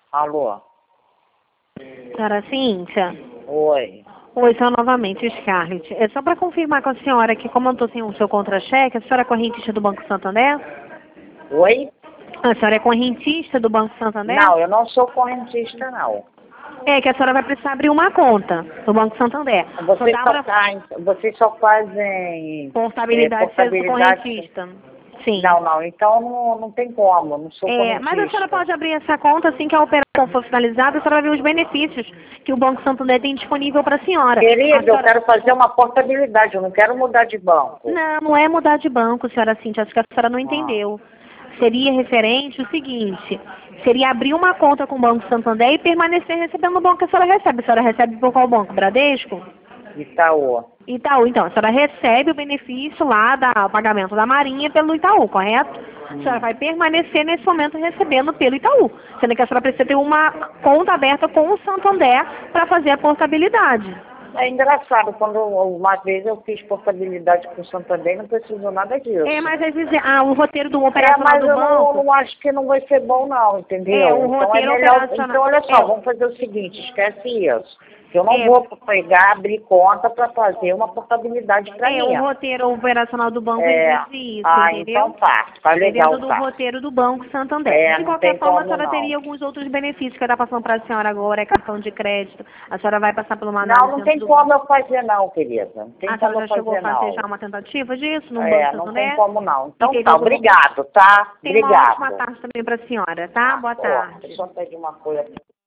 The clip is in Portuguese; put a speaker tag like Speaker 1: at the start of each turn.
Speaker 1: Alô?
Speaker 2: Senhora Cíntia?
Speaker 1: Oi.
Speaker 2: Oi, sou novamente Scarlett. É só para confirmar com a senhora que, como eu estou sem o seu contra-cheque, a senhora é correntista do Banco Santander?
Speaker 1: Oi?
Speaker 2: A senhora é correntista do Banco Santander?
Speaker 1: Não, eu não sou correntista, não.
Speaker 2: É que a senhora vai precisar abrir uma conta do Banco Santander.
Speaker 1: Vocês só fazem
Speaker 2: Portabilidade,
Speaker 1: portabilidade.
Speaker 2: correntista. Sim.
Speaker 1: Não, então não tem como, eu não sou correntista.
Speaker 2: Mas a senhora pode abrir essa conta assim que a operação for finalizada, a senhora vai ver os benefícios que o Banco Santander tem disponível para a senhora.
Speaker 1: Querida, eu quero fazer uma portabilidade, eu não quero mudar de banco.
Speaker 2: Não é mudar de banco, senhora Cíntia, acho que a senhora não entendeu. Seria referente o seguinte, seria abrir uma conta com o Banco Santander e permanecer recebendo o banco que a senhora recebe. A senhora recebe por qual banco? Bradesco?
Speaker 1: Itaú.
Speaker 2: Itaú, então, a senhora recebe o benefício lá do pagamento da Marinha pelo Itaú, correto? A senhora vai permanecer nesse momento recebendo pelo Itaú, sendo que a senhora precisa ter uma conta aberta com o Santander para fazer a portabilidade.
Speaker 1: É engraçado, quando uma vez eu fiz portabilidade com o Santander, não precisou nada disso.
Speaker 2: Mas às vezes o roteiro do operacional do banco...
Speaker 1: Mas eu não acho que não vai ser bom não, entendeu?
Speaker 2: O roteiro
Speaker 1: melhor,
Speaker 2: operacional...
Speaker 1: Então olha só, vamos fazer o seguinte, esquece isso. Que eu não vou pegar, abrir conta para fazer uma portabilidade para mim.
Speaker 2: O roteiro operacional do banco exige isso, entendeu?
Speaker 1: Então tá legal,
Speaker 2: dentro do roteiro do Banco Santander. De qualquer forma, a senhora teria alguns outros benefícios que eu estou passando para a senhora agora, é cartão de crédito, a senhora vai passar por uma análise...
Speaker 1: Não tem como eu fazer não, querida. Não tem
Speaker 2: a
Speaker 1: como
Speaker 2: senhora
Speaker 1: eu
Speaker 2: já chegou a fazer
Speaker 1: não.
Speaker 2: já uma tentativa disso no Banco Santander?
Speaker 1: Não tem como não. Então tá, obrigado, tá?
Speaker 2: Tenha uma ótima tarde também para a senhora, tá? Boa tarde.
Speaker 1: Deixa eu pedir uma coisa aqui.